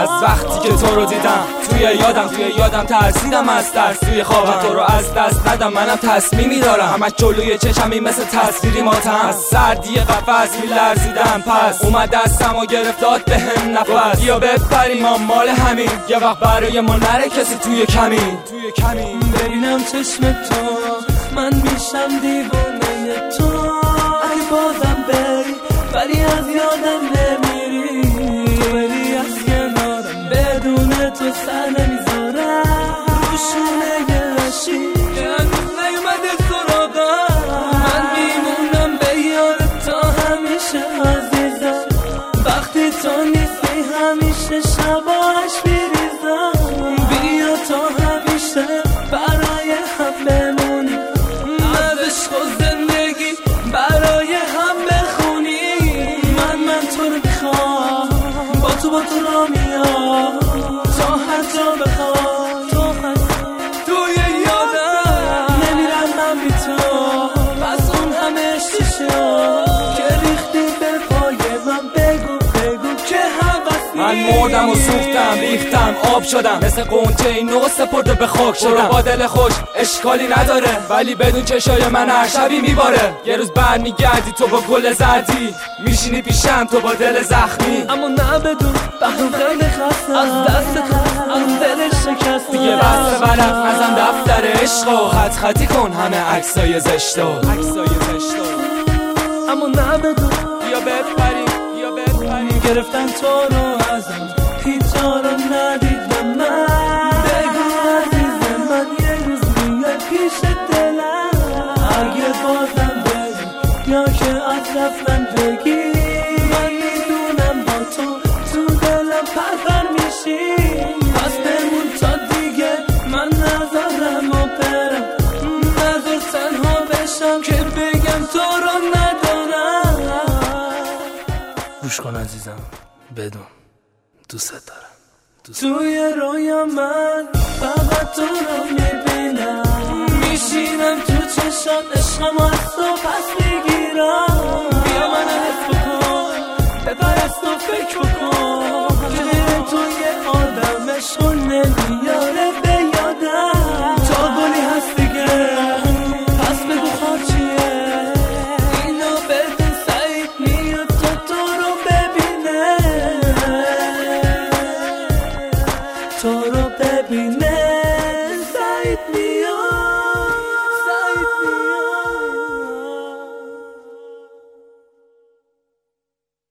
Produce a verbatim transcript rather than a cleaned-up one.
از وقتی که تو رو دیدم توی یادم توی یادم ترسیدم از ترس توی خوابم تو رو از دست ندم. منم تصمیمی دارم همش جلوی چشمی مثل تصویری ماتم. از سردی قفس میلرزیدم پس اومد دستم و گرفت داد بهم نفس. بیا بپریم ما مال همین یه وقت برای ما نره کسی توی کمین توی کمین. ببینم چشم تو من میشم دیوانه تو اگه بازم بری ولی از یادم نمیری. تو بری از کنارم بدون تو سر نمیذارم روشونه رشی که هنوز نیومده سراغم. من میمونم به یاد تا همیشه عزیزم وقتی تو نیستی همیشه شباش میریزم. بیا تا همیشه برای هم بمونی از عشق و زندگی برای هم بخونی. من من تو رو میخوام با تو با تو را میام تا هر جا بخوام تو هست توی یادم نمیرم من بی تو. پس اون همه شیشه که ریختی به پای من بگو بگو که هوس من مردم و سوختم ریختم آب شدم مثل قنچه این نو سپرده به خاک شدم. با دل خوش اشکالی نداره ولی بدون چشای من هر شبی میباره. یه روز بعد میگردی تو با گل زردی میشینی پیشم تو با دل زخمی. اما نه بدون بخون خیلی خستم از دست تو از دل شکستم. دیگه بسته ورق نزن دفتر عشقو خط خطی کن همه عکسای زشتو عکسای زشتو. اما نه بدون بیا بپریم بیا بپریم گرفتن تو رو ازم هیچ جا رو ندیدم من. بگو عزیز من یه روز میای پیش دلم اگه بازم بری یا که از رفتن بگی. من میدونم با تو تو دلم پرپر میشی پس بمون تا دیگه من نذارم و برم. نذار تنها بشم که بگم تو رو ندارم. گوش کن عزیزم بدون دوست دارم دوست توی رویا من فقط تو رو میبینم. میشینم تو چشات عشقم از تو پس میگیرم. بیا من حس بکن بپرست و فکر بکن که غیر تو یه آدم عشقو نمیاره به یادم. تا گلی هست دیگه پس بگو خواه چیه اینو بدون سعید میاد تو تو رو ببینه تو رو ببینه سعید میاد.